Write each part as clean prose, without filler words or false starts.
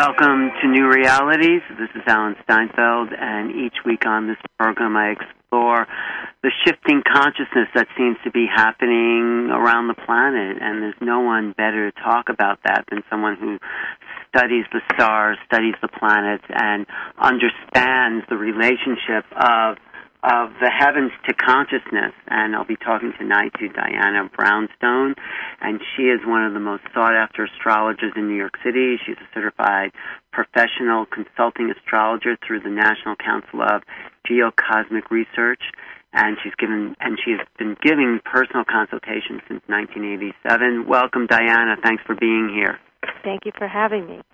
Welcome to New Realities. This is Alan Steinfeld, and each week on this program I explore the shifting consciousness that seems to be happening around the planet, and there's no one better to talk about that than someone who studies the stars, studies the planets, and understands the relationship of the heavens to consciousness. And I'll be talking tonight to Diana Brownstone, and she is one of the most sought-after astrologers in New York City. She's a certified professional consulting astrologer through the National Council of Geocosmic Research, and she has been giving personal consultations since 1987. Welcome, Diana. Thanks for being here. Thank you for having me.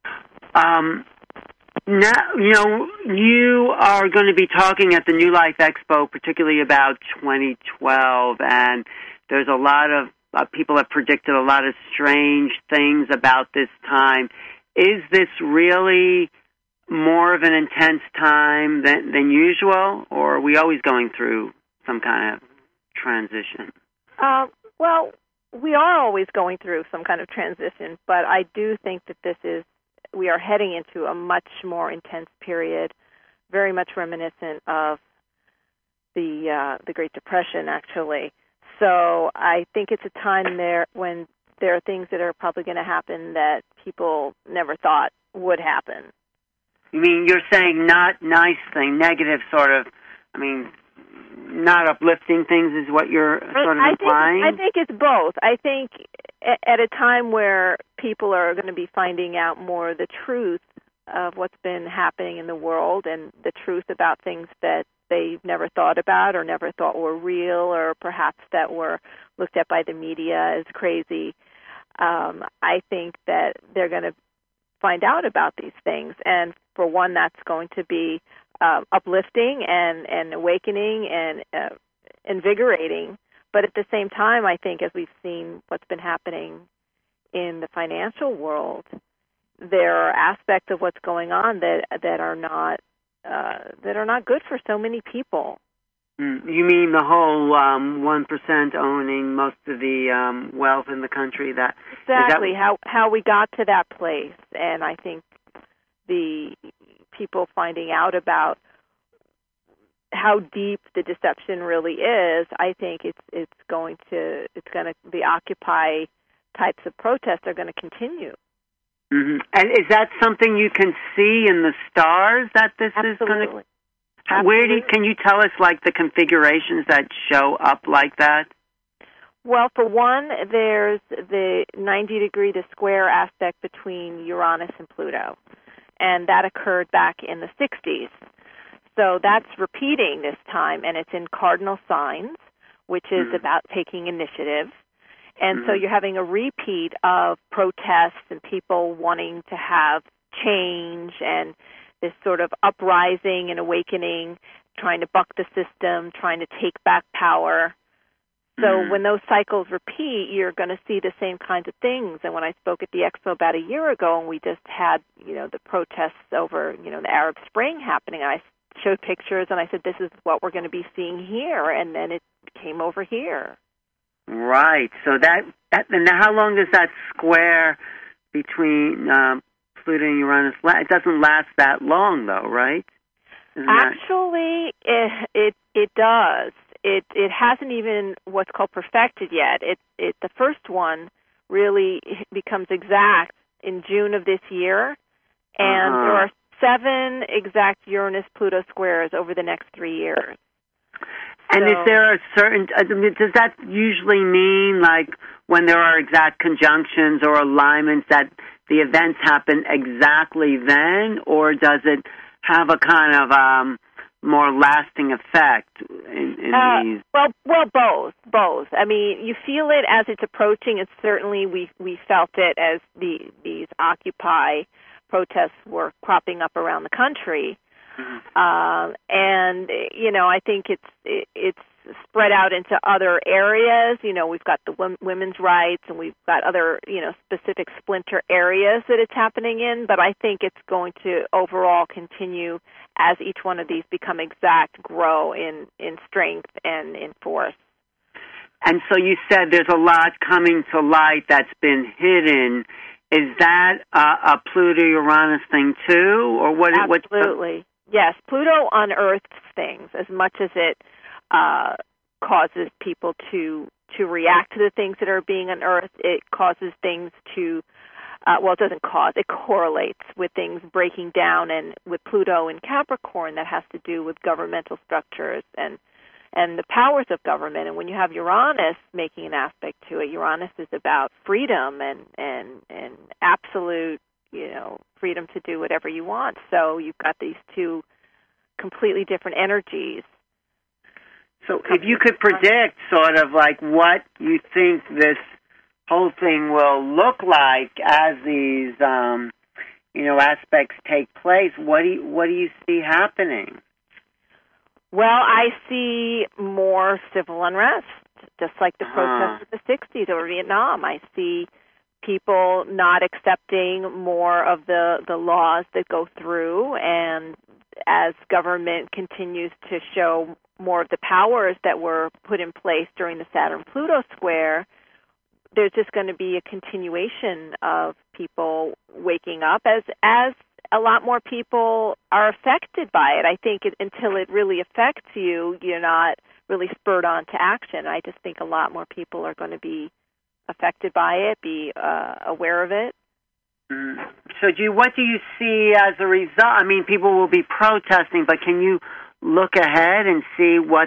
Now, you are going to be talking at the New Life Expo, particularly about 2012, and there's a lot of people have predicted a lot of strange things about this time. Is this really more of an intense time than usual, or are we always going through some kind of transition? Well, we are always going through some kind of transition, but I do think that we are heading into a much more intense period, very much reminiscent of the Great Depression, actually. So I think it's a time there when there are things that are probably going to happen that people never thought would happen. You mean you're saying not nice thing, negative sort of, not uplifting things is what you're sort of implying? I think it's both. I think at a time where people are going to be finding out more the truth of what's been happening in the world and the truth about things that they've never thought about or never thought were real or perhaps that were looked at by the media as crazy, I think that they're going to find out about these things. And for one, that's going to be uplifting and awakening and invigorating. But at the same time, I think as we've seen what's been happening in the financial world, there are aspects of what's going on that are not good for so many people. You mean the whole 1% owning most of the wealth in the country? Exactly. How we got to that place, and I think the people finding out about how deep the deception really is. I think the Occupy types of protests are going to continue. Mm-hmm. And is that something you can see in the stars that this Absolutely. is going to? Can you tell us like the configurations that show up like that? Well, for one, there's the 90-degree to square aspect between Uranus and Pluto, and that occurred back in the 60s. So that's repeating this time, and it's in cardinal signs, which is about taking initiative. And so you're having a repeat of protests and people wanting to have change and this sort of uprising and awakening, trying to buck the system, trying to take back power. So when those cycles repeat, you're going to see the same kinds of things. And when I spoke at the Expo about a year ago, and we just had, the protests over, the Arab Spring happening, I showed pictures and I said, this is what we're going to be seeing here. And then it came over here. Right. So and how long does that square between Pluto and Uranus last? It doesn't last that long, though, right? Actually, it does. It hasn't even what's called perfected yet. The first one really becomes exact in June of this year, and there are 7 exact Uranus-Pluto squares over the next 3 years. And is there a certain, does that usually mean like when there are exact conjunctions or alignments that the events happen exactly then, or does it have a kind of more lasting effect in these? Well, both. I mean, you feel it as it's approaching, and certainly we felt it as these Occupy protests were cropping up around the country. And I think it's spread out into other areas. We've got the women's rights, and we've got other specific splinter areas that it's happening in. But I think it's going to overall continue as each one of these become exact, grow in strength and in force. And so you said there's a lot coming to light that's been hidden Is that a Pluto-Uranus thing too, or what? Absolutely. Yes, Pluto unearths things as much as it causes people to react to the things that are being unearthed. It causes things to, it doesn't cause, it correlates with things breaking down, and with Pluto in Capricorn, that has to do with governmental structures and the powers of government. And when you have Uranus making an aspect to it, Uranus is about freedom and absolute, freedom to do whatever you want. So you've got these two completely different energies. So if you could predict sort of like what you think this whole thing will look like as these, aspects take place, what do you see happening? Well, I see more civil unrest, just like the protests of the 60s over Vietnam. I see people not accepting more of the laws that go through, and as government continues to show more of the powers that were put in place during the Saturn-Pluto square, there's just going to be a continuation of people waking up as a lot more people are affected by it. I think until it really affects you, you're not really spurred on to action. I just think a lot more people are going to be affected by it, be aware of it. So what do you see as a result? I mean, people will be protesting, but can you look ahead and see what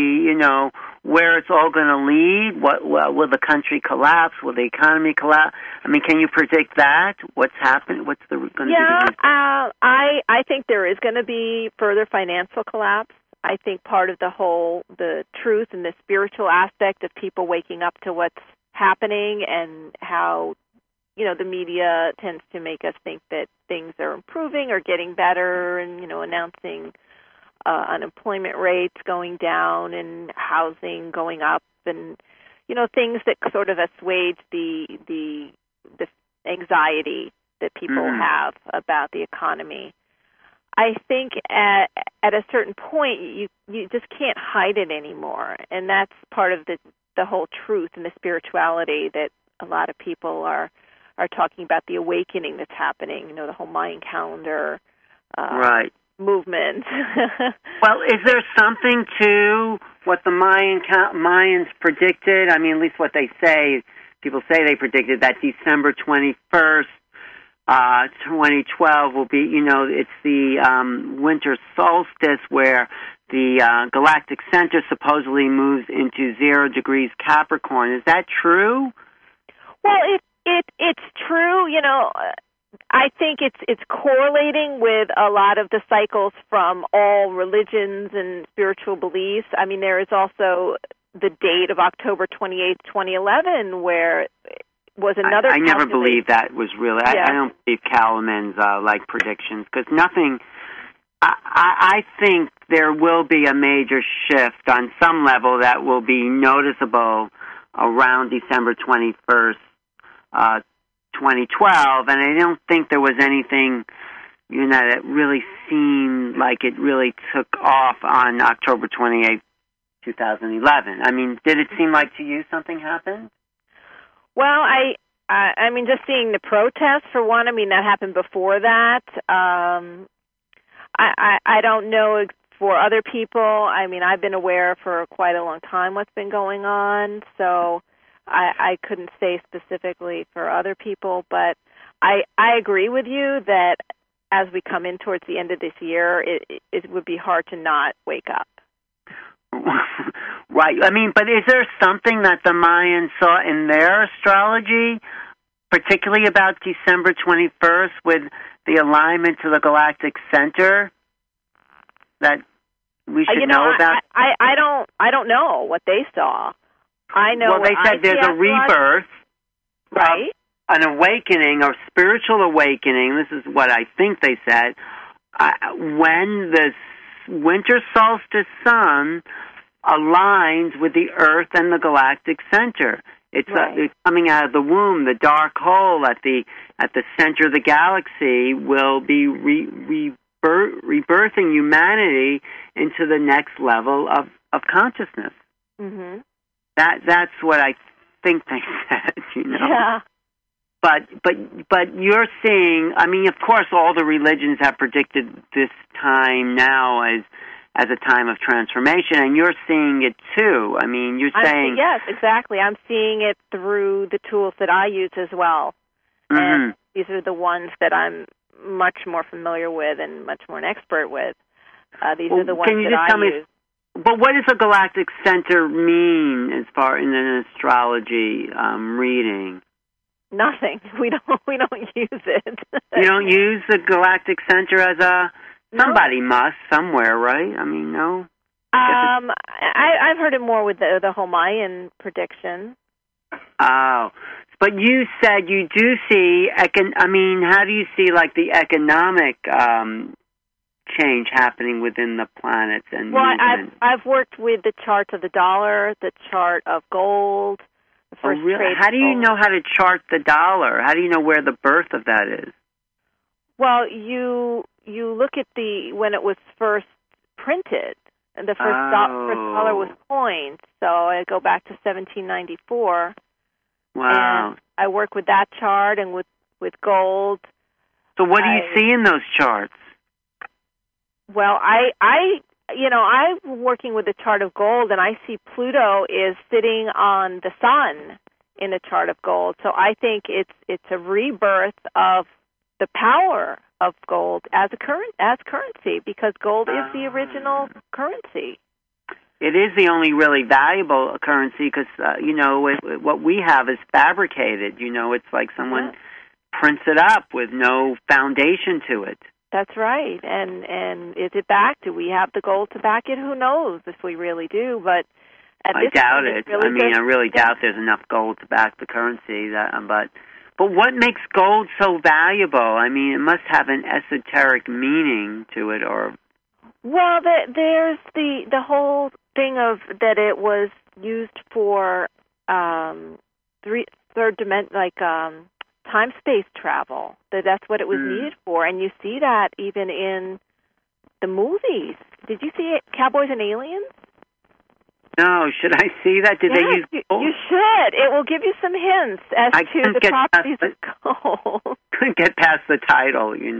where it's all going to lead? Will the country collapse? Will the economy collapse? I mean, can you predict that? What's happened? What's going to be the result? I think there is going to be further financial collapse. I think part of the truth and the spiritual aspect of people waking up to what's happening and how, the media tends to make us think that things are improving or getting better, and, announcing unemployment rates going down and housing going up, and things that sort of assuage the anxiety that people have about the economy. I think at a certain point you just can't hide it anymore, and that's part of the whole truth and the spirituality that a lot of people are talking about, the awakening that's happening. The whole Mayan calendar. Right. Movement. Well, is there something to what the Mayans predicted? I mean, at least what they say. People say they predicted that December 21st, 2012 will be, it's the winter solstice where the galactic center supposedly moves into 0 degrees Capricorn. Is that true? Well, it's true. I think it's correlating with a lot of the cycles from all religions and spiritual beliefs. I mean, there is also the date of October 28th, 2011, where was another... I never believed that was really... Yeah. I don't believe Kalaman's predictions, because nothing... I think there will be a major shift on some level that will be noticeable around December 21st, 2012, and I don't think there was anything, that really seemed like it really took off on October 28th, 2011. I mean, did it seem like to you something happened? Well, I mean, just seeing the protests, for one, I mean, that happened before that. I don't know for other people. I mean, I've been aware for quite a long time what's been going on, so I couldn't say specifically for other people, but I agree with you that as we come in towards the end of this year, it would be hard to not wake up. Right. I mean, but is there something that the Mayans saw in their astrology, particularly about December 21st with the alignment to the galactic center, that we should know about? I don't know what they saw. I know. Well, they said there's a rebirth, right? An awakening, or spiritual awakening. This is what I think they said. When the winter solstice sun aligns with the Earth and the galactic center, it's coming out of the womb. The dark hole at the center of the galaxy will be rebirthing humanity into the next level of consciousness. Mm-hmm. That's what I think they said, Yeah. But you're seeing, I mean, of course, all the religions have predicted this time now as a time of transformation, and you're seeing it too. I mean, you're saying... Yes, exactly. I'm seeing it through the tools that I use as well. Mm-hmm. And these are the ones that I'm much more familiar with and much more an expert with. These are the ones that I use. But what does a galactic center mean as far in an astrology reading? Nothing. We don't use it. You don't use the galactic center as a... Somebody must somewhere, right? I mean, no. I've heard it more with the whole Mayan prediction. Oh, but you said you do see. I mean, how do you see like the economic change happening within the planets and movement? I've worked with the charts of the dollar, the chart of gold. The first trade. How do you know how to chart the dollar? How do you know where the birth of that is? Well, you look at when it was first printed, and the first dollar was coined. So I go back to 1794. Wow! And I work with that chart and with gold. So what do you see in those charts? Well, I'm working with the chart of gold, and I see Pluto is sitting on the sun in a chart of gold. So I think it's a rebirth of the power of gold as currency, because gold is the original currency. It is the only really valuable currency because what we have is fabricated. It's like someone prints it up with no foundation to it. That's right. And is it backed? Do we have the gold to back it? Who knows if we really do? But I doubt it. Really I really doubt there's enough gold to back the currency. But what makes gold so valuable? I mean, it must have an esoteric meaning to it, or... Well, there's the whole thing of that it was used for third dimension, like time-space travel. That's what it was needed for, and you see that even in the movies. Did you see it, Cowboys and Aliens? No, should I see that? Did they use gold? You should. It will give you some hints as to the properties of gold. Couldn't get past the title, You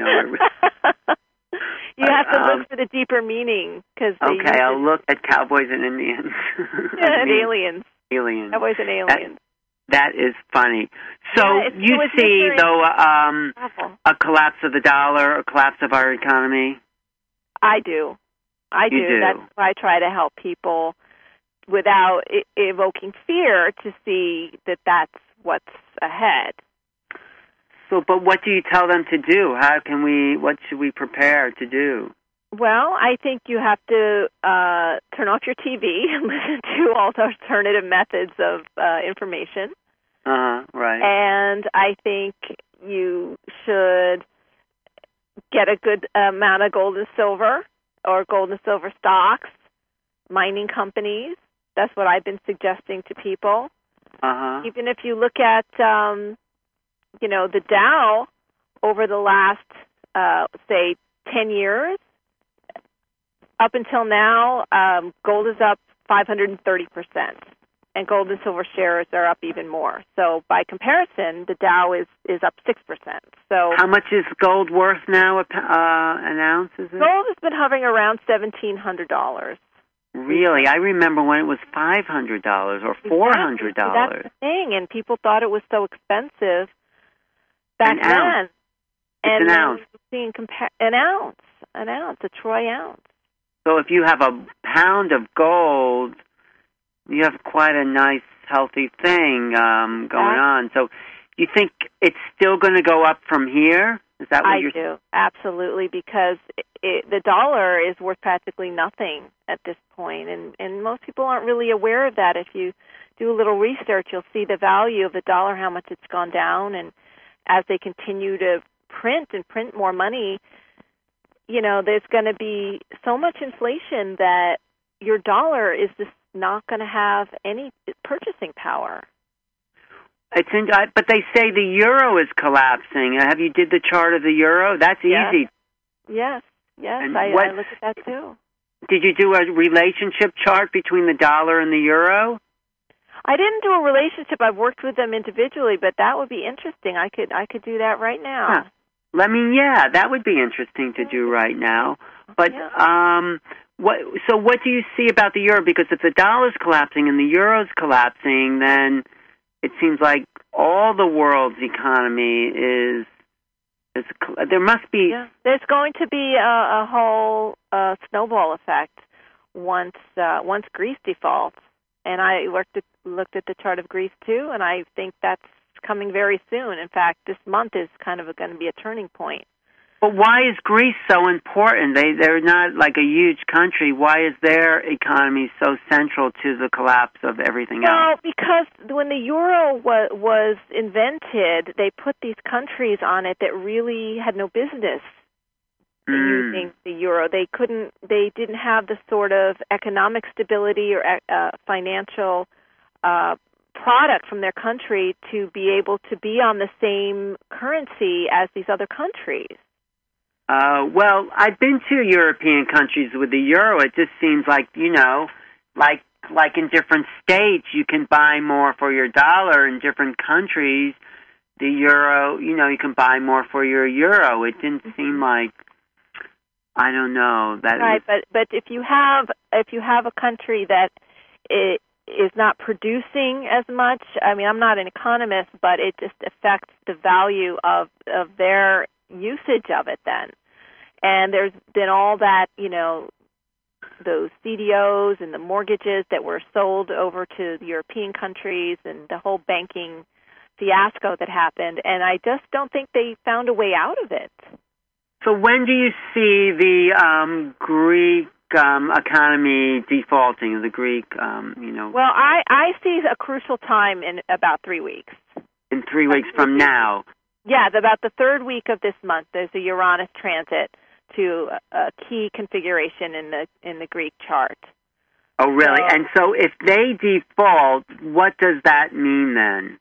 have to look for the deeper meaning. Okay, I'll look at Cowboys and Indians. And Aliens. Aliens. Cowboys and Aliens. That is funny. So you see, though, a collapse of the dollar, a collapse of our economy? I do. You do. That's why I try to help people without evoking fear to see that that's what's ahead. So, but what do you tell them to do? What should we prepare to do? Well, I think you have to turn off your TV and listen to all the alternative methods of information. Right. And I think you should get a good amount of gold and silver, or gold and silver stocks, mining companies. That's what I've been suggesting to people. Even if you look at, the Dow over the last, say, 10 years, up until now, gold is up 530%, and gold and silver shares are up even more. So by comparison, the Dow is up 6%. So how much is gold worth now? An ounce, is it? Gold has been hovering around $1,700. Really? I remember when it was $500 or $400. That's the thing, and people thought it was so expensive back then. An ounce. An ounce, a troy ounce. So if you have a pound of gold, you have quite a nice, healthy thing going on. So you think it's still going to go up from here? Is that what I do, absolutely, because the dollar is worth practically nothing at this point, and most people aren't really aware of that. If you do a little research, you'll see the value of the dollar, how much it's gone down, and as they continue to print more money, there's going to be so much inflation that your dollar is just not going to have any purchasing power. But they say the euro is collapsing. Have you did the chart of the euro? That's easy. Yes. I look at that too. Did you do a relationship chart between the dollar and the euro? I didn't do a relationship. I've worked with them individually, but that would be interesting. I could do that right now. Yeah. That would be interesting to do right now. But what do you see about the euro? Because if the dollar's collapsing and the euro's collapsing, then it seems like all the world's economy is there must be. Yeah. There's going to be a whole snowball effect once Greece defaults. And I looked at the chart of Greece too, and I think that's coming very soon. In fact, this month is kind of going to be a turning point. But why is Greece so important? They're not like a huge country. Why is their economy so central to the collapse of everything else? Well, because when the euro was invented, they put these countries on it that really had no business using the euro. They didn't have the sort of economic stability or financial product from their country to be able to be on the same currency as these other countries. Well, I've been to European countries with the euro. It just seems like, like in different states, you can buy more for your dollar. In different countries, the euro, you can buy more for your euro. It didn't seem like, I don't know, that. Right, but if you have a country that is not producing as much, I mean, I'm not an economist, but it just affects the value of their usage of it then. And there's been all that, those CDOs and the mortgages that were sold over to the European countries and the whole banking fiasco that happened, and I just don't think they found a way out of it. So when do you see the Greek economy defaulting, the Greek, Well, I see a crucial time in about 3 weeks. In 3 weeks from now? Yeah, about the third week of this month, there's a Uranus transit to a key configuration in the Greek chart. Oh, really? And so if they default, what does that mean then?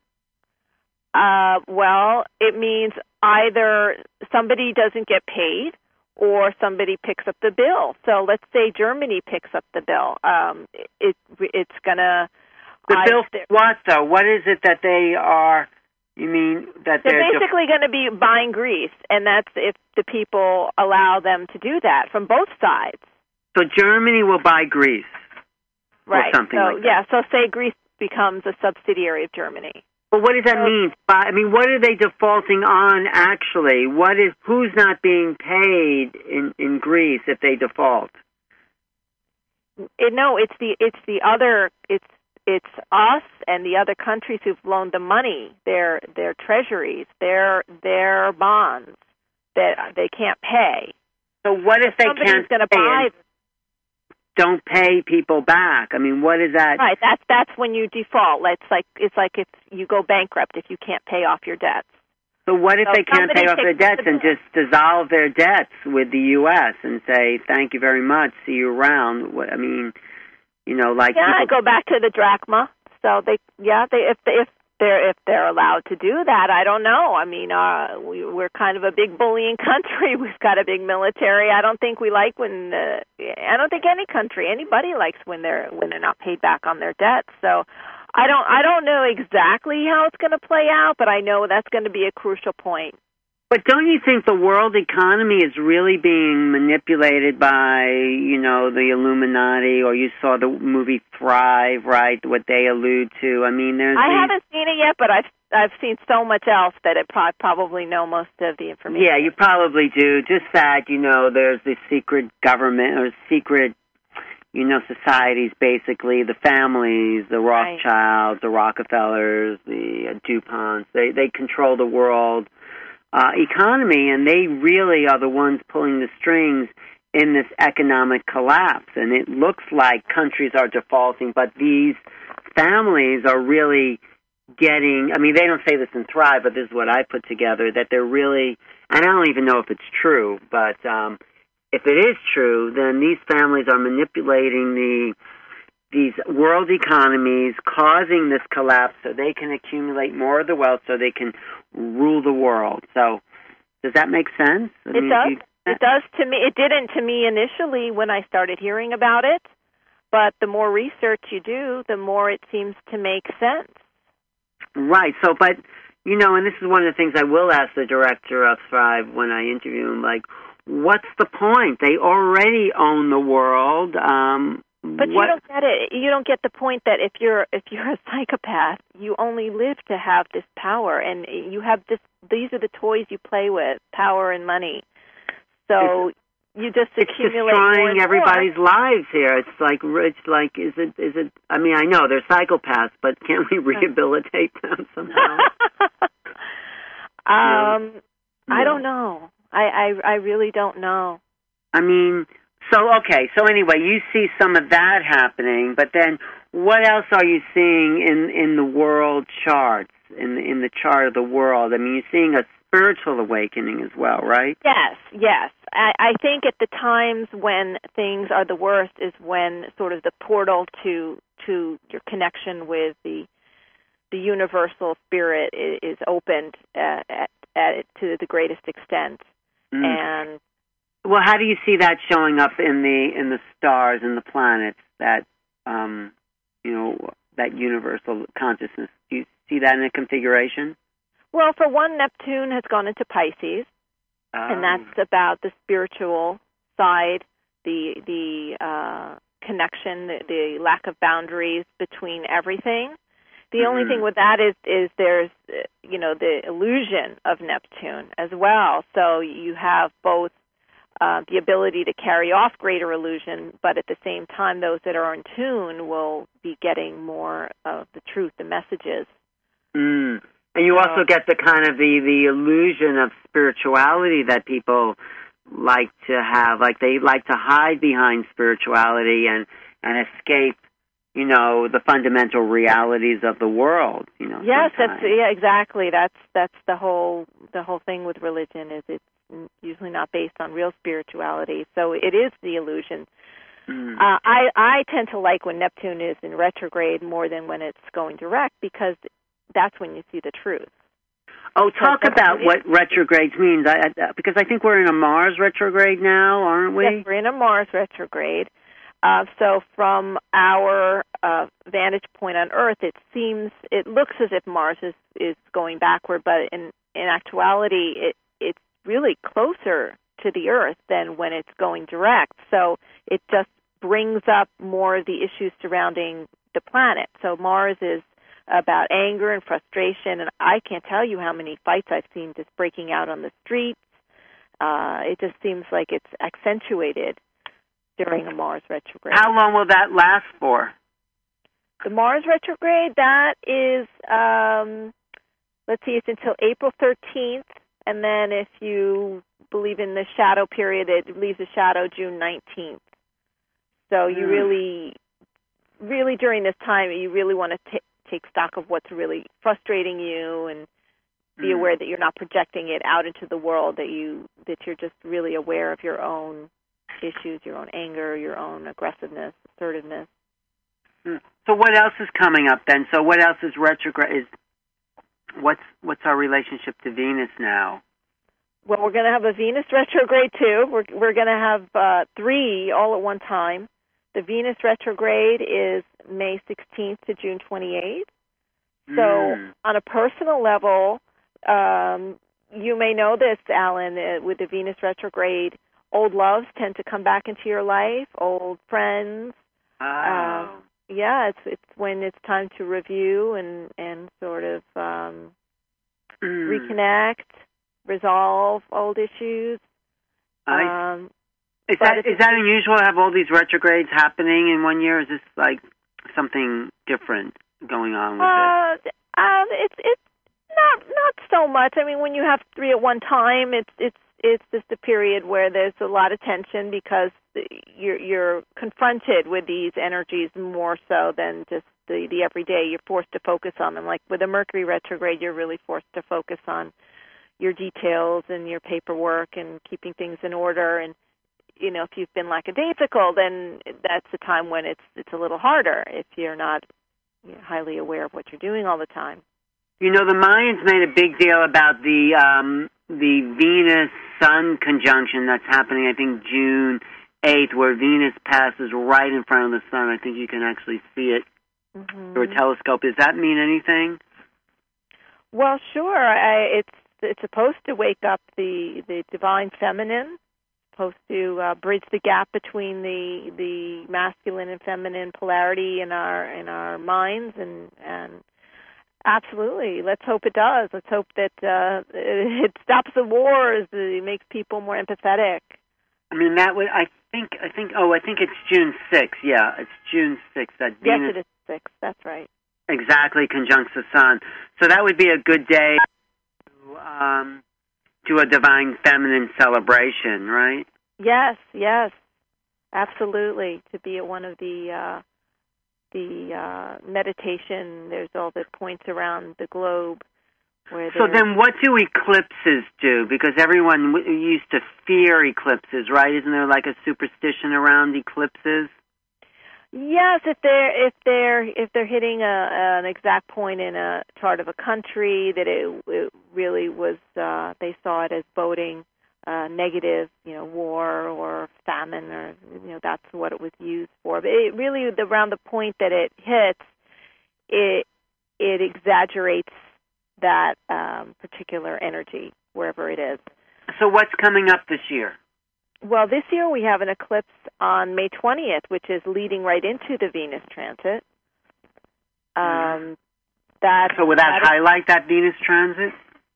Well, it means either somebody doesn't get paid or somebody picks up the bill. So let's say Germany picks up the bill. It's going to... The bill for what, though? What is it that they are... You mean that they're basically going to be buying Greece, and that's if the people allow them to do that from both sides. So Germany will buy Greece, right? Or something like that. Yeah. So say Greece becomes a subsidiary of Germany. Well, what does that mean? I mean, what are they defaulting on actually? Who's not being paid in Greece if they default? It's us and the other countries who've loaned the money, their treasuries, their bonds that they can't pay. So what if they can't pay? Don't pay people back. I mean, what is that? Right, that's when you default. It's like if you go bankrupt if you can't pay off your debts. So what if they can't pay off their debts and just dissolve their debts with the U.S. and say, thank you very much, see you around? I mean, I go back to the drachma. So if they're allowed to do that, I don't know. I mean, we're kind of a big bullying country. We've got a big military. I don't think I don't think anybody likes when they're not paid back on their debts. So I don't know exactly how it's going to play out, but I know that's going to be a crucial point. But don't you think the world economy is really being manipulated by, the Illuminati, or you saw the movie Thrive, right, what they allude to? I mean, I haven't seen it yet, but I've seen so much else that I probably know most of the information. Yeah, you probably do. Just that, there's this secret government or secret, societies, basically, the families, the Rothschilds, the Rockefellers, the DuPonts, they control the world economy, and they really are the ones pulling the strings in this economic collapse. And it looks like countries are defaulting, but these families are really getting, I mean, they don't say this in Thrive, but this is what I put together, that they're really, and I don't even know if it's true, but if it is true, then these families are manipulating these world economies, causing this collapse so they can accumulate more of the wealth so they can rule the world. So does that make sense? It does to me. It didn't to me initially when I started hearing about it, but the more research you do, the more it seems to make sense. Right. So, but, you know, and this is one of the things I will ask the director of Thrive when I interview him, like, what's the point? They already own the world. But you don't get it. You don't get the point that if you're a psychopath, you only live to have this power, and you have this. These are the toys you play with: power and money. So you just accumulate. It's destroying everybody's lives here. It's like is it? I mean, I know they're psychopaths, but can't we rehabilitate them somehow? I don't know. I really don't know. I mean, so anyway, you see some of that happening, but then what else are you seeing in the world charts, in the chart of the world? I mean, you're seeing a spiritual awakening as well, right? Yes. I think at the times when things are the worst is when sort of the portal to your connection with the universal spirit is opened to the greatest extent. And well, how do you see that showing up in the stars and the planets, that that universal consciousness? Do you see that in a configuration? Well, for one, Neptune has gone into Pisces, and that's about the spiritual side, the connection, the lack of boundaries between everything. The only thing with that is there's the illusion of Neptune as well. So you have both the ability to carry off greater illusion, but at the same time, those that are in tune will be getting more of the truth, the messages. And you also get the kind of the illusion of spirituality that people like to have, like they like to hide behind spirituality and escape, the fundamental realities of the world. Yes, exactly. That's the whole thing with religion is it's usually not based on real spirituality. So it is the illusion. I tend to like when Neptune is in retrograde more than when it's going direct, because that's when you see the truth. Oh, talk about what retrogrades means, because I think we're in a Mars retrograde now, aren't we? Yes, we're in a Mars retrograde. So from our vantage point on Earth, it looks as if Mars is going backward, but in actuality, it's really closer to the Earth than when it's going direct. So it just brings up more of the issues surrounding the planet. So Mars is about anger and frustration, and I can't tell you how many fights I've seen just breaking out on the streets. It just seems like it's accentuated during a Mars retrograde. How long will that last for? The Mars retrograde, that is, it's until April 13th, and then if you believe in the shadow period, it leaves a shadow June 19th. So you really during this time, you really want to take stock of what's really frustrating you and be aware that you're not projecting it out into the world, that you're just really aware of your own issues, your own anger, your own aggressiveness, assertiveness. So what else is coming up then? So what else is retrograde? What's our relationship to Venus now? Well, we're going to have a Venus retrograde too. We're going to have 3 all at one time. The Venus retrograde is May 16th to June 28th. So on a personal level, you may know this, Alan, with the Venus retrograde, old loves tend to come back into your life, old friends. It's when it's time to review and sort of reconnect, resolve old issues. Is that unusual to have all these retrogrades happening in one year? Is this like something different going on with this? It's not so much. I mean, when you have 3 at one time, it's just a period where there's a lot of tension because you're confronted with these energies more so than just the everyday. You're forced to focus on them. Like with a Mercury retrograde, you're really forced to focus on your details and your paperwork and keeping things in order. And if you've been lackadaisical, then that's the time when it's a little harder if you're not highly aware of what you're doing all the time. The Mayans made a big deal about the Venus-Sun conjunction that's happening, I think, June 8th, where Venus passes right in front of the sun. I think you can actually see it through a telescope. Does that mean anything? Well, sure. It's supposed to wake up the divine feminine, supposed to bridge the gap between the masculine and feminine polarity in our minds, and absolutely. Let's hope it does. Let's hope that it stops the wars. It makes people more empathetic. I mean, that would. I think it's June 6th. Yeah, it's June 6th. That Venus, yes, it is 6th. That's right. Exactly, conjuncts the sun. So that would be a good day to do a divine feminine celebration, right? Yes, absolutely. To be at one of the meditation, there's all the points around the globe. So then what do eclipses do? Because everyone used to fear eclipses, right? Isn't there like a superstition around eclipses? Yes, if they're hitting an exact point in a chart of a country that it really was, they saw it as boding negative, war or famine, or that's what it was used for. But it really, around the point that it hits, it exaggerates that particular energy wherever it is. So what's coming up this year? Well, this year we have an eclipse on May 20th, which is leading right into the Venus transit. So would that highlight that Venus transit?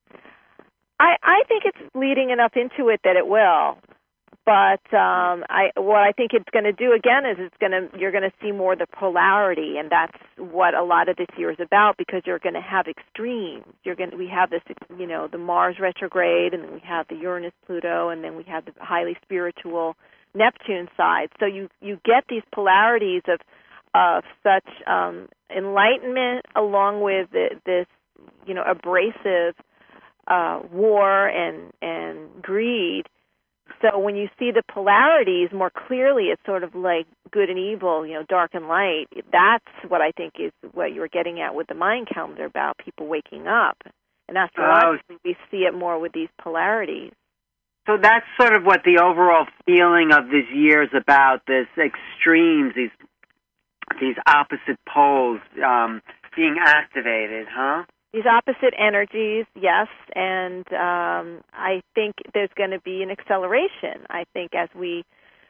I think it's leading enough into it that it will. But what I think it's going to do again is you're going to see more of the polarity, and that's what a lot of this year is about, because you're going to have extremes. We have this, the Mars retrograde, and then we have the Uranus Pluto, and then we have the highly spiritual Neptune side. So you get these polarities of such enlightenment along with this abrasive war and greed. So when you see the polarities more clearly, it's sort of like good and evil, dark and light. That's what I think is what you were getting at with the Mayan calendar, about people waking up. And astrologically, we see it more with these polarities. So that's sort of what the overall feeling of this year is about, this extremes, these opposite poles being activated, huh? These opposite energies, yes, and I think there's going to be an acceleration. I think as we,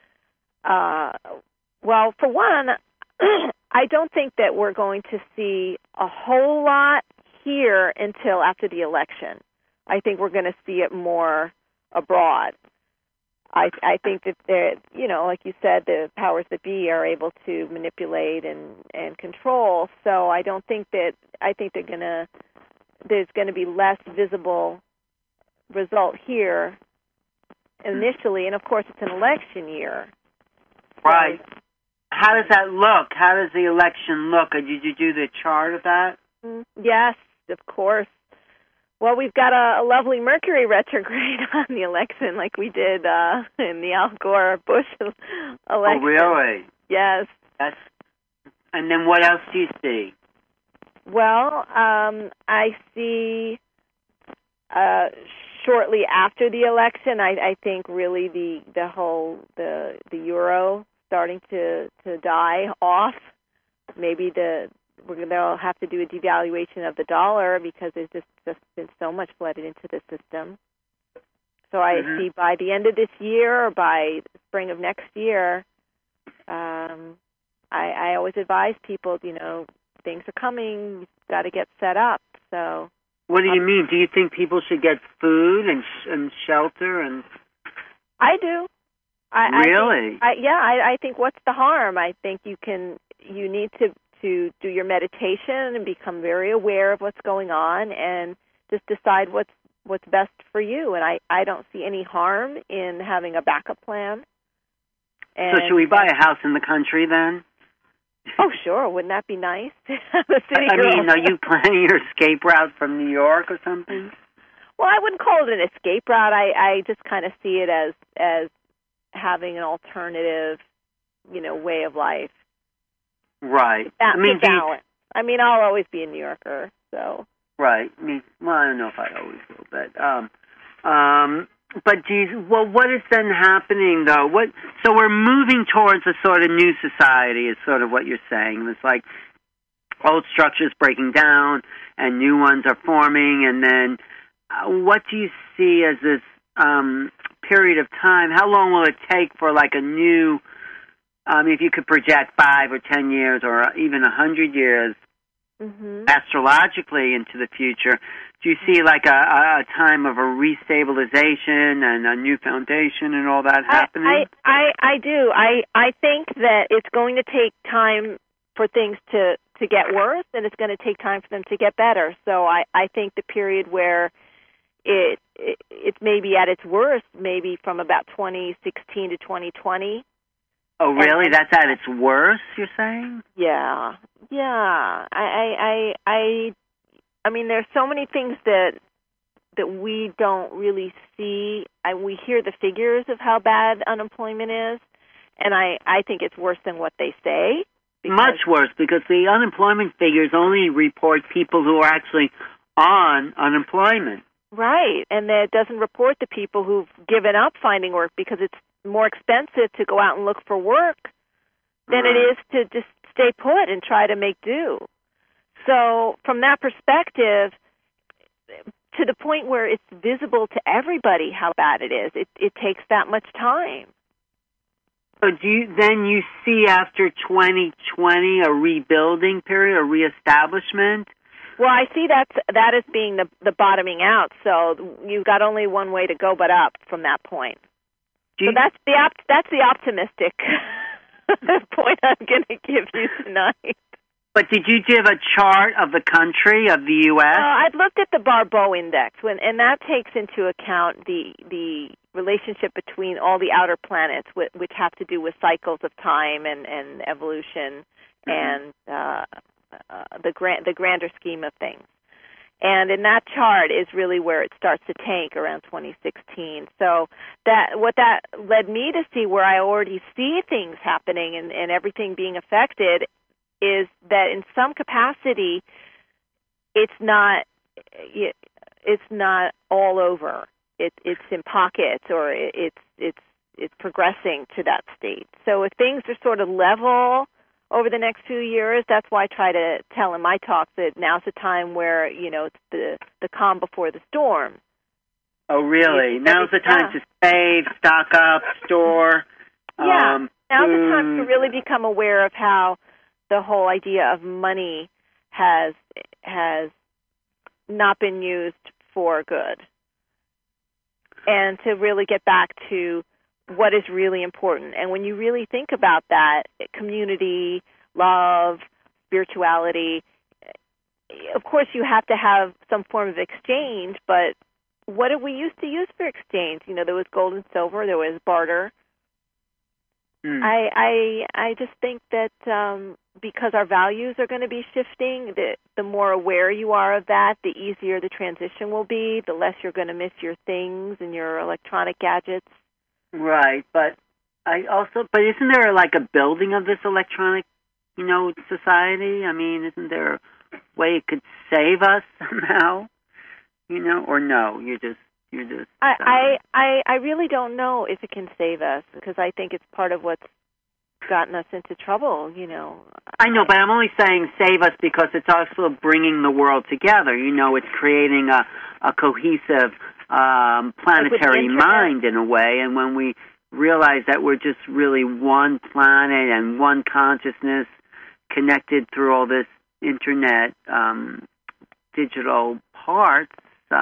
well, for one, I don't think that we're going to see a whole lot here until after the election. I think we're going to see it more abroad. I think that they're, like you said, the powers that be are able to manipulate and control. So I think there's going to be less visible result here initially, and of course it's an election year. Right. So, how does that look? How does the election look? Did you do the chart of that? Yes, of course. Well, we've got a lovely Mercury retrograde on the election, like we did in the Al Gore-Bush election. Oh, really? Yes. And then what else do you see? Well, I see shortly after the election, I think really the whole the euro starting to die off. Maybe they'll have to do a devaluation of the dollar, because there's just been so much flooded into the system. So I see by the end of this year or by spring of next year, I always advise people, things are coming, you've got to get set up. So, what do you mean? Do you think people should get food and shelter? And I do. Really? I think what's the harm? I think you need to do your meditation and become very aware of what's going on, and just decide what's best for you. And I don't see any harm in having a backup plan. So should we buy a house in the country then? Oh, sure. Wouldn't that be nice? I mean, are you planning your escape route from New York or something? Well, I wouldn't call it an escape route. I just kind of see it as having an alternative, way of life. Right. Balance. I'll always be a New Yorker, so. Right. I don't know if I always will, but But what is then happening though? So we're moving towards a sort of new society, is sort of what you're saying. It's like old structures breaking down and new ones are forming, and then what do you see as this period of time? How long will it take for like a new, if you could project 5 or 10 years or even 100 years astrologically into the future, do you see like a time of a restabilization and a new foundation and all that happening? I do. I think that it's going to take time for things to get worse, and it's going to take time for them to get better. So I think the period where it's maybe at its worst, maybe from about 2016 to 2020. Oh, really? That's at its worst, you're saying? Yeah. I mean, there's so many things that we don't really see. We hear the figures of how bad unemployment is, and I think it's worse than what they say. Much worse, because the unemployment figures only report people who are actually on unemployment. Right, and it doesn't report the people who've given up finding work because it's more expensive to go out and look for work than it is to just stay put and try to make do. So from that perspective, to the point where it's visible to everybody how bad it is, it takes that much time. So then you see after 2020 a rebuilding period, a reestablishment? Well, I see that as being the bottoming out. So you've got only one way to go but up from that point. So that's the optimistic point I'm going to give you tonight. But did you give a chart of the country, of the U.S.? I've looked at the Barbeau Index, and that takes into account the relationship between all the outer planets, which have to do with cycles of time and evolution and the grander scheme of things. And in that chart is really where it starts to tank around 2016. So what that led me to see, where I already see things happening and everything being affected, is that in some capacity it's not all over. It's in pockets, or it's progressing to that state. So if things are sort of level over the next few years, that's why I try to tell in my talk that now's the time where, it's the calm before the storm. Oh, really? Now's the time to save, stock up, store. Yeah, now's the time to really become aware of how the whole idea of money has not been used for good, and to really get back to what is really important. And when you really think about that, community, love, spirituality, of course you have to have some form of exchange, but what did we used to use for exchange? There was gold and silver, there was barter. I just think that because our values are going to be shifting, the more aware you are of that, the easier the transition will be, the less you're going to miss your things and your electronic gadgets. Right, but isn't there like a building of this electronic, society? I mean, isn't there a way it could save us somehow? Or no? You're just. I really don't know if it can save us, because I think it's part of what's gotten us into trouble. I know, but I'm only saying save us because it's also bringing the world together. It's creating a cohesive planetary mind in a way, and when we realize that we're just really one planet and one consciousness connected through all this internet digital parts,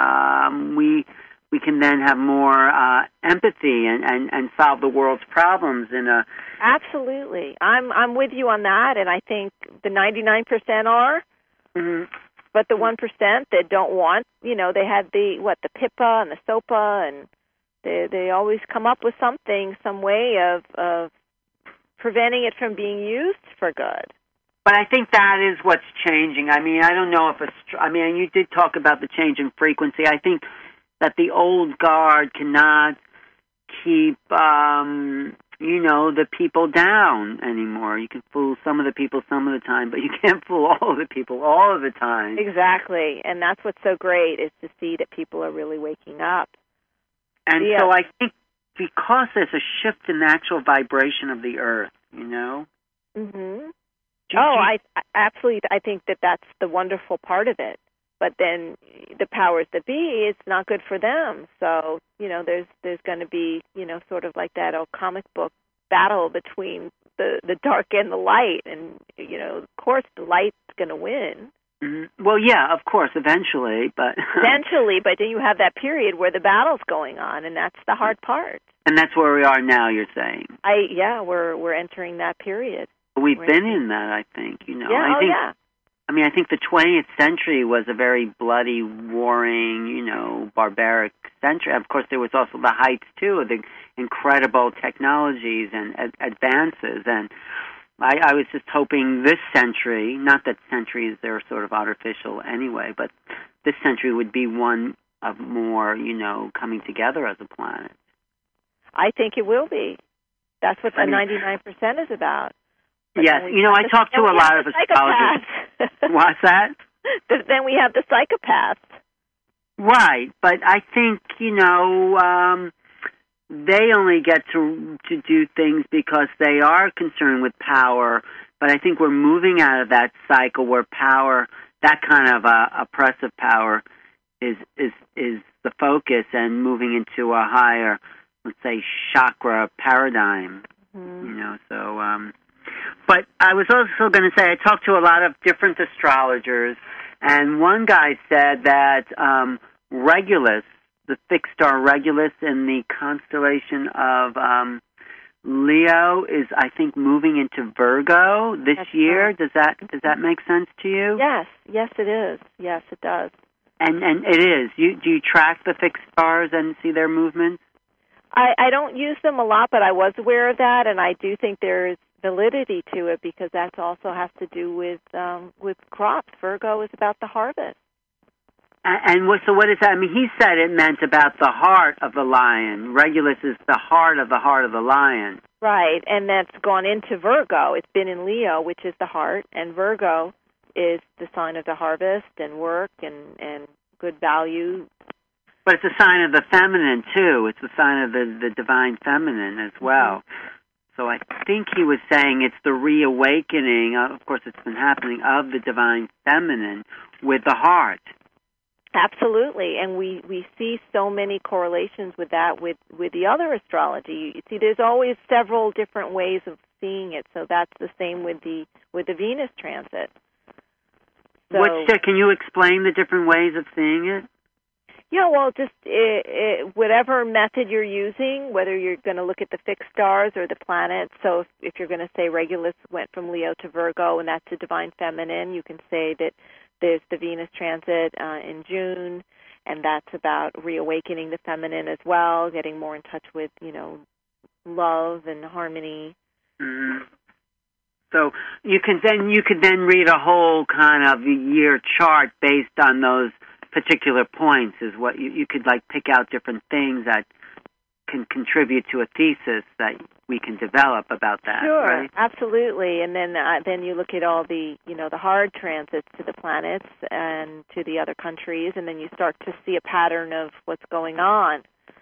we can then have more empathy and solve the world's problems in a... Absolutely. I'm with you on that, and I think the 99% are. Mm-hmm. But the 1% that don't want, they had the PIPA and the SOPA, and they always come up with some way of preventing it from being used for good. But I think that is what's changing. I mean, I don't know if you did talk about the change in frequency. I think that the old guard cannot keep, the people down anymore. You can fool some of the people some of the time, but you can't fool all of the people all of the time. Exactly, and that's what's so great, is to see that people are really waking up. And so I think because there's a shift in the actual vibration of the Earth, you know? Mm-hmm. I absolutely. I think that's the wonderful part of it. But then the powers that be, it's not good for them. So, you know, there's going to be, you know, sort of like that old comic book battle between the dark and the light. And, you know, of course, the light's going to win. Mm-hmm. Well, yeah, of course, eventually, but then you have that period where the battle's going on, and that's the hard part. And that's where we are now, you're saying? We're entering that period. We've been in that, I think, you know. Yeah, I mean, I think the 20th century was a very bloody, warring, you know, barbaric century. Of course, there was also the heights, too, of the incredible technologies and advances. And I was just hoping this century, not that centuries are sort of artificial anyway, but this century would be one of more, you know, coming together as a planet. I think it will be. That's what the 99% is about. But yes, you know, I talk to a lot of astrologers. What's that? Then we have the psychopaths. Right, but I think, you know, they only get to do things because they are concerned with power, but I think we're moving out of that cycle where power, that kind of oppressive power, is the focus, and moving into a higher, let's say, chakra paradigm. Mm-hmm. You know, so. But I was also going to say, I talked to a lot of different astrologers, and one guy said that Regulus, the fixed star Regulus in the constellation of Leo, is, I think, moving into Virgo this year. Right. Does that make sense to you? Yes, it is. Yes, it does. And it is. Do you track the fixed stars and see their movements? I don't use them a lot, but I was aware of that, and I do think there's validity to it because that also has to do with crops. Virgo is about the harvest. And so what is that? I mean, he said it meant about the heart of the lion. Regulus is the heart of the lion. Right, and that's gone into Virgo. It's been in Leo, which is the heart, and Virgo is the sign of the harvest and work and good value. But it's a sign of the feminine, too. It's a sign of the divine feminine as well. Mm-hmm. So I think he was saying it's the reawakening, of course it's been happening, of the divine feminine with the heart. Absolutely, and we see so many correlations with that with the other astrology. You see, there's always several different ways of seeing it, so that's the same with the Venus transit. So, can you explain the different ways of seeing it? Yeah, well, just whatever method you're using, whether you're going to look at the fixed stars or the planets. So if you're going to say Regulus went from Leo to Virgo, and that's the divine feminine, you can say that there's the Venus transit in June, and that's about reawakening the feminine as well, getting more in touch with, you know, love and harmony. Mm-hmm. So you could then read a whole kind of year chart based on those particular points. Is what you could like pick out different things that can contribute to a thesis that we can develop about that. Sure, right? Absolutely. And then you look at all the the hard transits to the planets and to the other countries, and then you start to see a pattern of what's going on.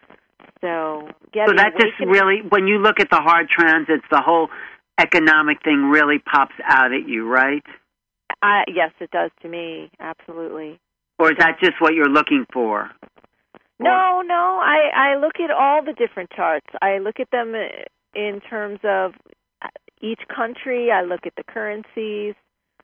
So that just really, when you look at the hard transits, the whole economic thing really pops out at you, right? Yes, it does to me. Absolutely. Or is that just what you're looking for? No. I look at all the different charts. I look at them in terms of each country. I look at the currencies.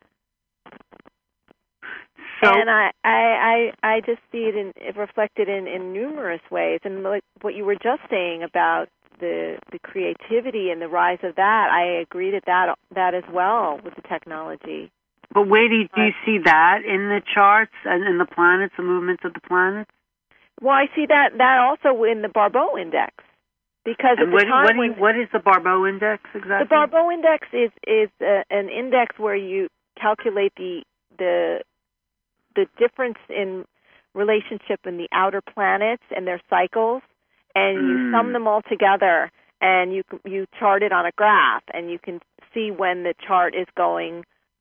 And I just see it reflected in numerous ways. And like what you were just saying about the creativity and the rise of that, I agree that as well with the technology. But where do you see that in the charts and in the planets, the movements of the planets? Well, I see that also in the Barbeau Index. Because at the time what is the Barbeau Index exactly? The Barbeau Index is an index where you calculate the difference in relationship in the outer planets and their cycles, and you sum them all together, and you chart it on a graph, and you can see when the chart is going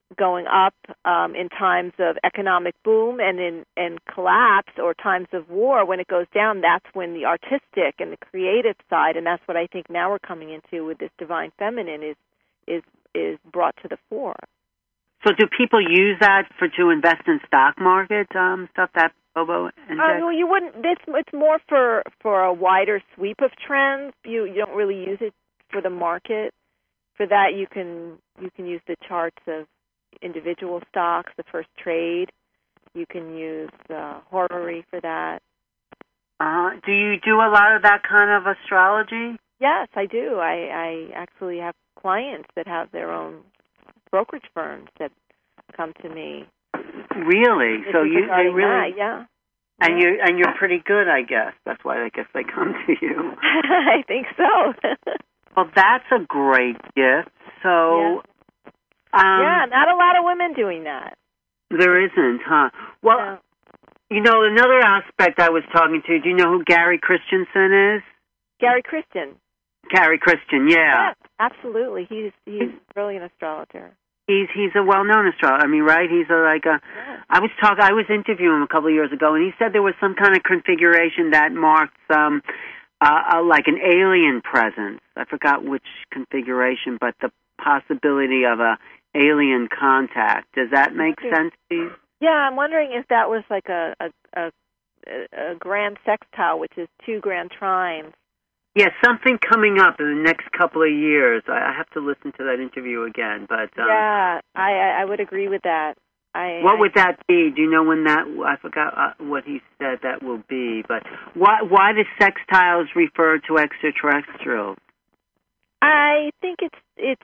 going up in times of economic boom, and in collapse or times of war, when it goes down, that's when the artistic and the creative side, and that's what I think now we're coming into with this divine feminine, is brought to the fore. So do people use that to invest in stock market stuff, that Bobo index? Well, you wouldn't. It's more for a wider sweep of trends. You don't really use it for the market. For that, you can use the charts of individual stocks, the first trade. You can use Horary for that. Do you do a lot of that kind of astrology? Yes, I do. I actually have clients that have their own brokerage firms that come to me. Really? So they really, yeah. And you're pretty good, I guess. That's why I guess they come to you. I think so. Well, that's a great gift. So, yeah, not a lot of women doing that. There isn't, huh? Well, no. You know, another aspect I was talking to. Do you know who Gary Christensen is? Gary Christian. Gary Christian, yeah. Yes, absolutely. He's a brilliant astrologer. He's a well-known astrologer. I mean, right? He's I was interviewing him a couple of years ago, and he said there was some kind of configuration that marked like an alien presence. I forgot which configuration, but the possibility of a alien contact. Does that make sense to you? Yeah, I'm wondering if that was like a grand sextile, which is 2 grand trines. Yeah, something coming up in the next couple of years. I have to listen to that interview again, but yeah, I would agree with that. What would that be? Do you know when that? I forgot what he said that will be. But why do sextiles refer to extraterrestrials? I think it's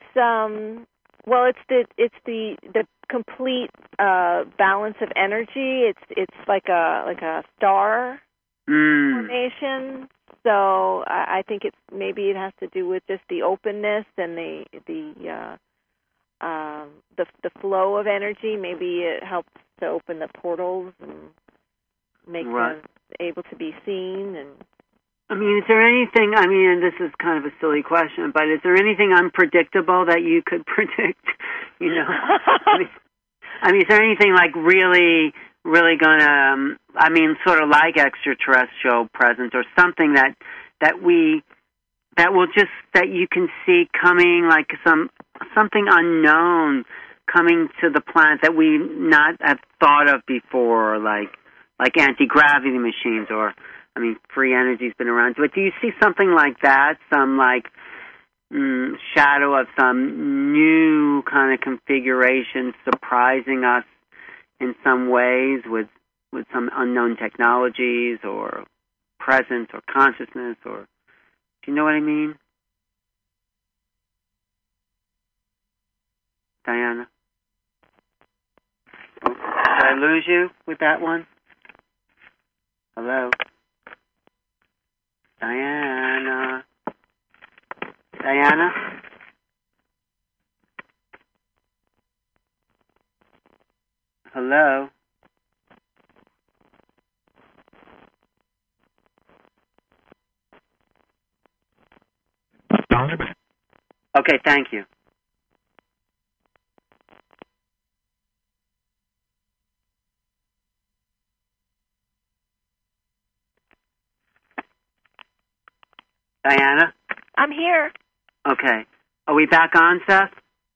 the complete balance of energy. It's like a star formation. So I think maybe it has to do with just the openness and the flow of energy. Maybe it helps to open the portals and make them able to be seen. And I mean, is there anything? I mean, and this is kind of a silly question, but is there anything unpredictable that you could predict? You know, I mean, is there anything like really gonna, I mean, sort of like extraterrestrial presence or something that you can see coming, like something unknown coming to the planet that we not have thought of before, like anti-gravity machines, or, I mean, free energy's been around. But do you see something like that, some like shadow of some new kind of configuration surprising us in some ways with some unknown technologies or presence or consciousness, or do you know what I mean? Diana? Oh, did I lose you with that one? Hello? Diana? Diana? Hello? Okay, thank you. Diana? I'm here. Okay. Are we back on, Seth?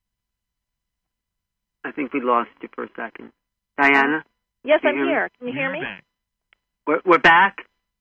I think we lost you for a second. Diana? Yes, I'm here. Can you hear me? We're back?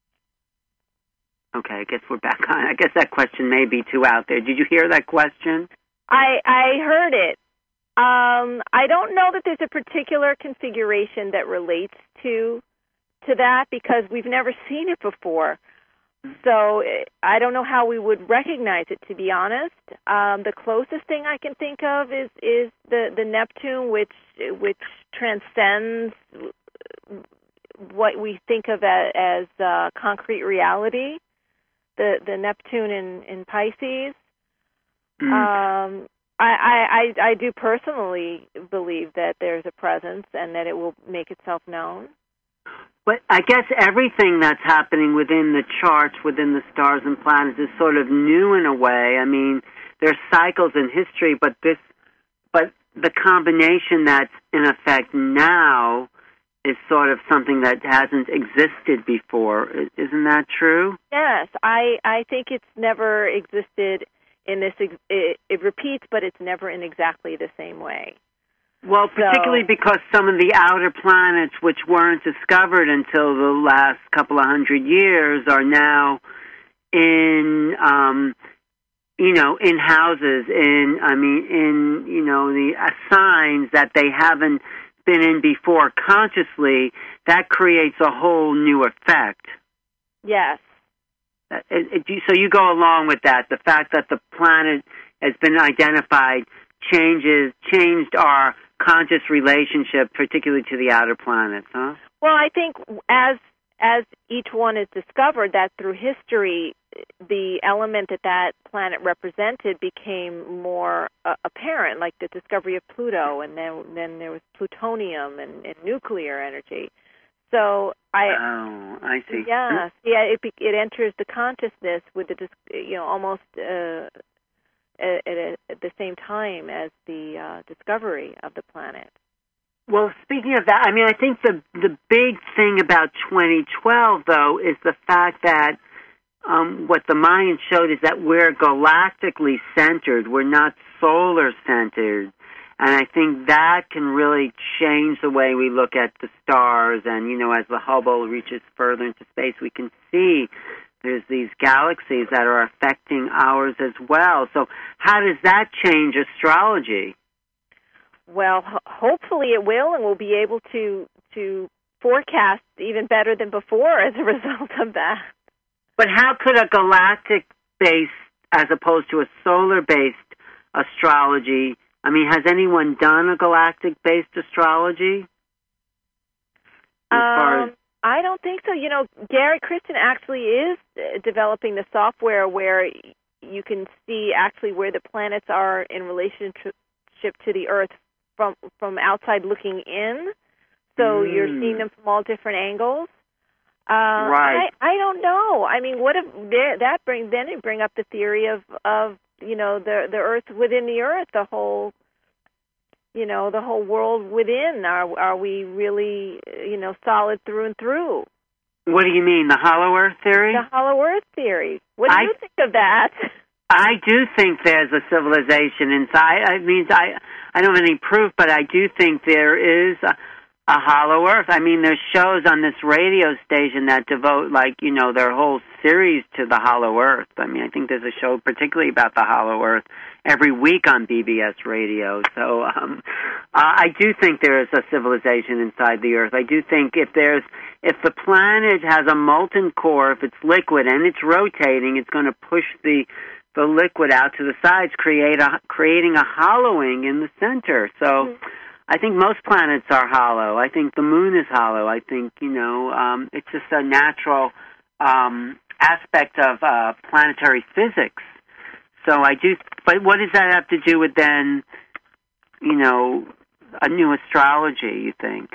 Okay, I guess we're back on. I guess that question may be too out there. Did you hear that question? I heard it. I don't know that there's a particular configuration that relates to that because we've never seen it before. So I don't know how we would recognize it, to be honest. The closest thing I can think of is the Neptune, which transcends what we think of as concrete reality. The Neptune in Pisces. I do personally believe that there's a presence and that it will make itself known. But I guess everything that's happening within the charts, within the stars and planets, is sort of new in a way. I mean, there's cycles in history, but the combination that's in effect now is sort of something that hasn't existed before. Isn't that true? Yes, I think it's never existed in this. It repeats, but it's never in exactly the same way. Well, particularly because some of the outer planets, which weren't discovered until the last couple of 100 years, are now in, in houses, in the signs that they haven't been in before consciously. That creates a whole new effect. Yes. So you go along with that. The fact that the planet has been identified changed our conscious relationship, particularly to the outer planets, huh? Well, I think as each one is discovered, that through history, the element that planet represented became more apparent, like the discovery of Pluto, and then there was plutonium and nuclear energy. So I see. Yes, it enters the consciousness with almost at the same time as the discovery of the planet. Well, speaking of that, I think the big thing about 2012, though, is the fact that what the Mayans showed is that we're galactically centered. We're not solar centered. And I think that can really change the way we look at the stars. And, as the Hubble reaches further into space, we can see there's these galaxies that are affecting ours as well. So how does that change astrology? Well, hopefully it will, and we'll be able to forecast even better than before as a result of that. But how could a galactic-based, as opposed to a solar-based astrology, has anyone done a galactic-based astrology? I don't think so. Gary Kristen actually is developing the software where you can see actually where the planets are in relationship to the Earth from outside looking in. So you're seeing them from all different angles. Right. I don't know. What if it bring up the theory of the Earth within the Earth, the whole world within. Are we really solid through and through? What do you mean, the hollow Earth theory? The hollow Earth theory. What do you think of that? I do think there's a civilization inside. I don't have any proof, but I do think there is a hollow Earth. There's shows on this radio station that devote, their whole series to the hollow Earth. I think there's a show particularly about the hollow Earth every week on BBS radio. So I do think there is a civilization inside the Earth. I do think if the planet has a molten core, if it's liquid and it's rotating, it's going to push the liquid out to the sides, creating a hollowing in the center. So I think most planets are hollow. I think the moon is hollow. I think, it's just a natural aspect of planetary physics. So I do, but what does that have to do with then, a new astrology, you think?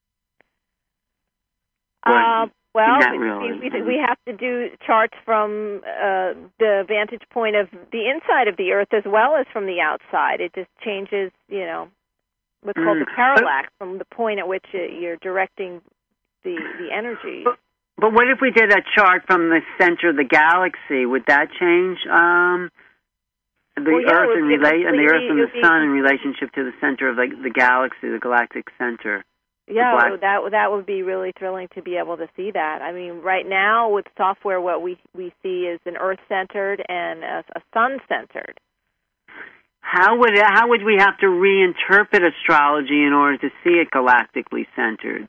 Well, we have to do charts from the vantage point of the inside of the Earth as well as from the outside. It just changes, what's called the parallax from the point at which you're directing the energy. But what if we did a chart from the center of the galaxy? Would that change Earth and the Earth and the Sun in relationship to the center of the galaxy, the galactic center? Yeah, that would be really thrilling to be able to see that. Right now with software, what we see is an Earth-centered and a Sun-centered. How would we have to reinterpret astrology in order to see it galactically centered?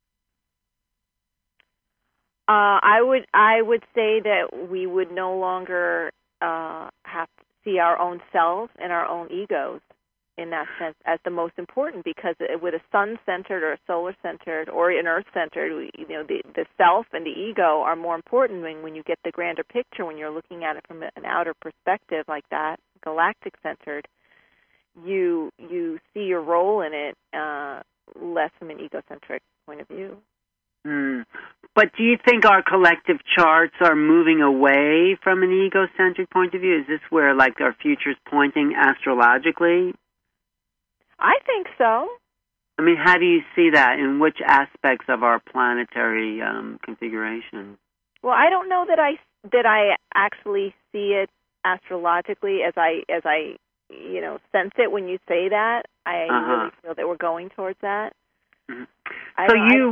I would say that we would no longer have to see our own selves and our own egos in that sense as the most important, because with a sun-centered or a solar-centered or an earth-centered, the self and the ego are more important when you get the grander picture, when you're looking at it from an outer perspective like that, galactic-centered, you see your role in it less from an egocentric point of view. But do you think our collective charts are moving away from an egocentric point of view? Is this where, our future's pointing astrologically? I think so. I mean, how do you see that? In which aspects of our planetary configuration? Well, I don't know that I actually see it astrologically as I sense it when you say that. I really feel that we're going towards that. Mm-hmm. So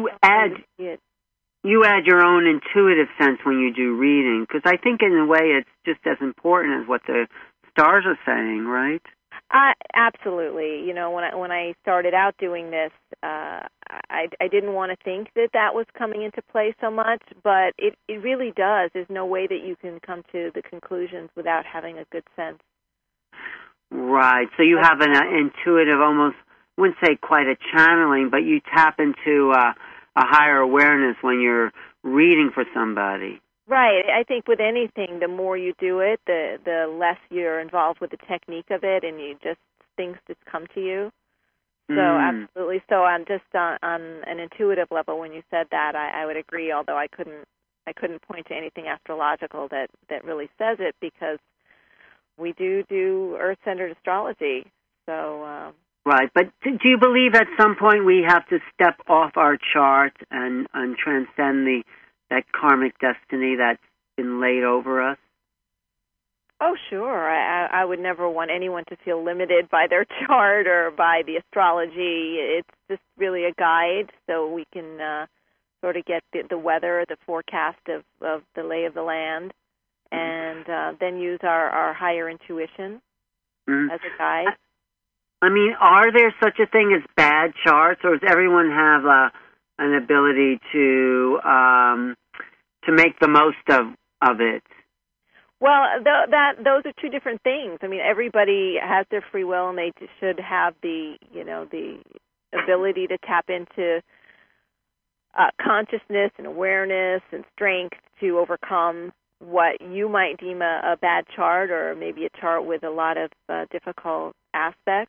you add your own intuitive sense when you do reading, because I think in a way it's just as important as what the stars are saying, right? Absolutely. When I started out doing this, I didn't want to think that was coming into play so much, but it really does. There's no way that you can come to the conclusions without having a good sense. Right. So you have an intuitive, almost, I wouldn't say quite a channeling, but you tap into a higher awareness when you're reading for somebody. Right. I think with anything, the more you do it, the less you're involved with the technique of it, and things just come to you. So absolutely. So I'm just on an intuitive level. When you said that, I would agree. Although I couldn't point to anything astrological that really says it, because we do Earth-centered astrology. So. Right, but do you believe at some point we have to step off our chart and transcend that karmic destiny that's been laid over us? Oh, sure. I would never want anyone to feel limited by their chart or by the astrology. It's just really a guide, so we can sort of get the weather, the forecast of the lay of the land, and then use our higher intuition as a guide. I mean, are there such a thing as bad charts, or does everyone have an ability to make the most of it? Well, those are two different things. I mean, everybody has their free will, and they should have the ability to tap into consciousness and awareness and strength to overcome what you might deem a bad chart, or maybe a chart with a lot of difficult aspects.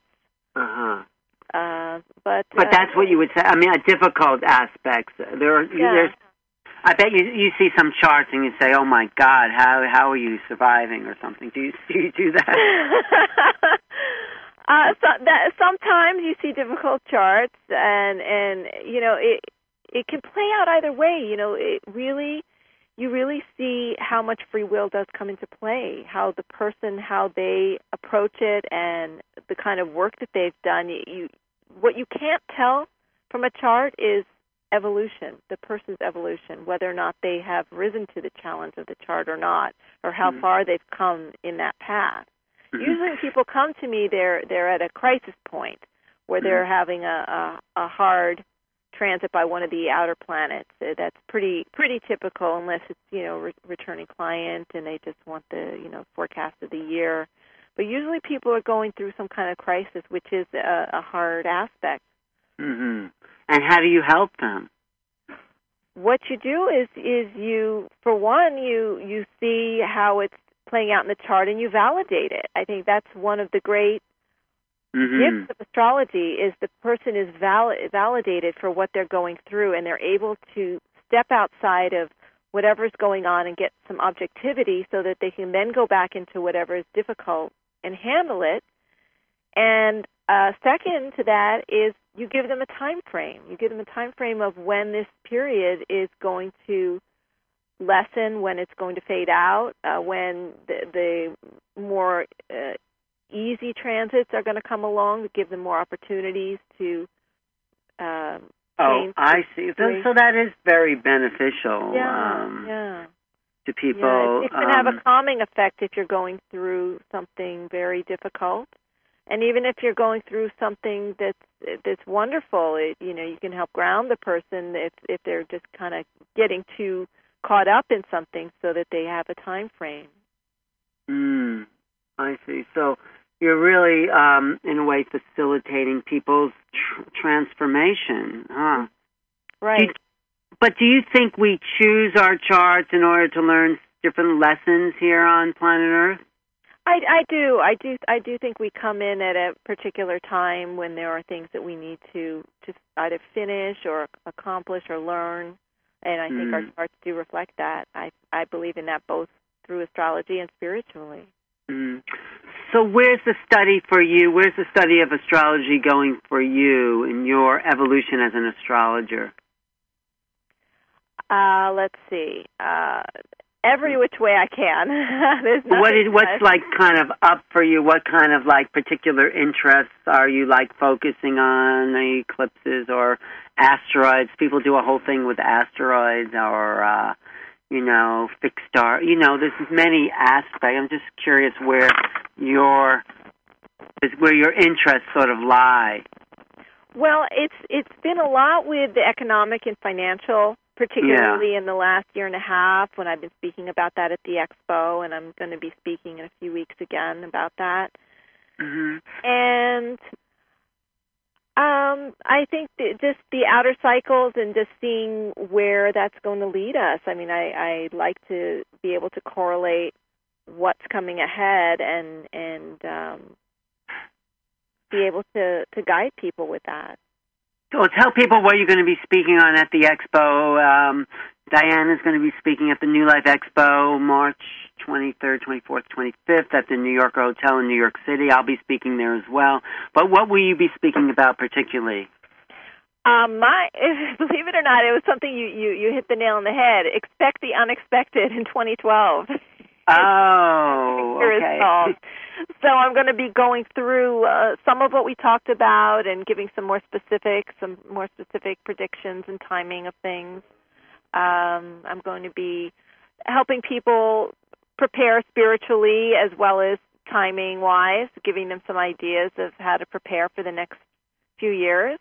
But that's what you would say. I mean, difficult aspects. There's. I bet you see some charts and you say, "Oh my God, how are you surviving?" or something. Do you do that? Sometimes you see difficult charts, and it can play out either way. You really see how much free will does come into play, how the person, how they approach it, and the kind of work that they've done. What you can't tell from a chart is evolution, the person's evolution, whether or not they have risen to the challenge of the chart or not, or how far they've come in that path. Usually when people come to me, they're at a crisis point where they're having a hard transit by one of the outer planets. That's pretty typical, unless it's returning client and they just want the forecast of the year. But usually people are going through some kind of crisis, which is a hard aspect. Mm-hmm. And how do you help them? What you do is you, for one, you see how it's playing out in the chart and you validate it. I think that's one of the great gifts of astrology, is the person is validated for what they're going through, and they're able to step outside of whatever's going on and get some objectivity, so that they can then go back into whatever is difficult and handle it. And second to that is you give them a time frame. You give them a time frame of when this period is going to lessen, when it's going to fade out, when the more easy transits are going to come along, to give them more opportunities to change. I see. So that is very beneficial to people. Yeah, it can have a calming effect if you're going through something very difficult. And even if you're going through something that's wonderful, you can help ground the person if they're just kind of getting too caught up in something, so that they have a time frame. I see. So you're really, in a way, facilitating people's transformation, huh? Right. But do you think we choose our charts in order to learn different lessons here on planet Earth? I do think we come in at a particular time when there are things that we need to either finish or accomplish or learn, and I think our charts do reflect that. I believe in that both through astrology and spiritually. Mm. So where's the study for you? Where's the study of astrology going for you in your evolution as an astrologer? Let's see. Every which way I can. What's like kind of up for you? What kind of like particular interests are you like focusing on? Eclipses or asteroids? People do a whole thing with asteroids or fixed star. There's many aspects. I'm just curious where your interests sort of lie. Well, it's been a lot with the economic and financial, particularly in the last year and a half when I've been speaking about that at the Expo, and I'm going to be speaking in a few weeks again about that. Mm-hmm. And I think just the outer cycles and just seeing where that's going to lead us. I mean, I like to be able to correlate what's coming ahead and be able to guide people with that. So tell people what you're going to be speaking on at the Expo. Diana's going to be speaking at the New Life Expo March 23rd, 24th, 25th at the New York Hotel in New York City. I'll be speaking there as well. But what will you be speaking about particularly? Believe it or not, it was something you hit the nail on the head. Expect the unexpected in 2012. Oh, okay. So I'm going to be going through some of what we talked about and giving some more specific predictions and timing of things. I'm going to be helping people prepare spiritually as well as timing-wise, giving them some ideas of how to prepare for the next few years.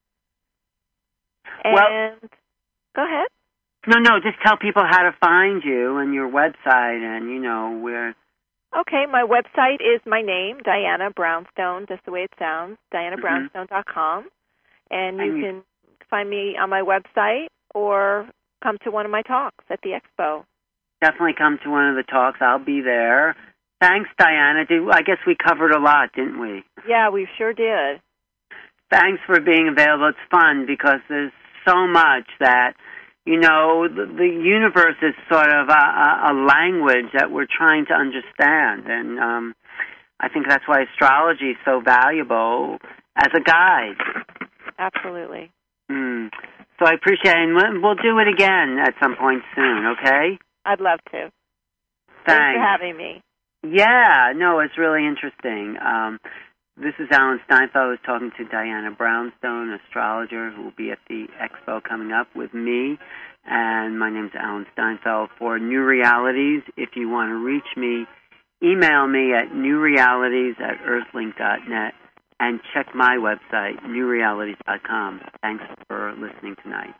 And go ahead. No, just tell people how to find you and your website and, where. Okay, my website is my name, Diana Brownstone, just the way it sounds, dianabrownstone.com. And you can find me on my website or come to one of my talks at the Expo. Definitely come to one of the talks. I'll be there. Thanks, Diana. I guess we covered a lot, didn't we? Yeah, we sure did. Thanks for being available. It's fun because there's so much that, the universe is sort of a language that we're trying to understand. And I think that's why astrology is so valuable as a guide. Absolutely. So I appreciate it. And we'll do it again at some point soon, okay? I'd love to. Thanks for having me. Yeah, no, it's really interesting. This is Alan Steinfeld who's talking to Diana Brownstone, astrologer, who will be at the Expo coming up with me. And my name's Alan Steinfeld for New Realities. If you want to reach me, email me at newrealities@earthlink.net and check my website, newrealities.com. Thanks for listening tonight.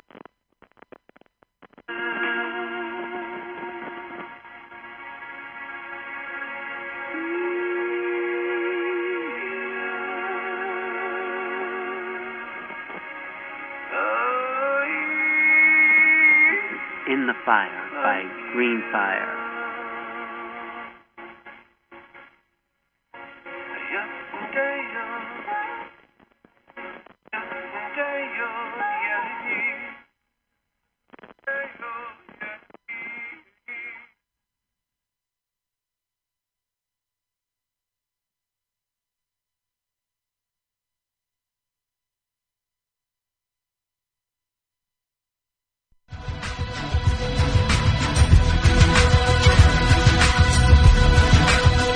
In the Fire by Green Fire. Yesterday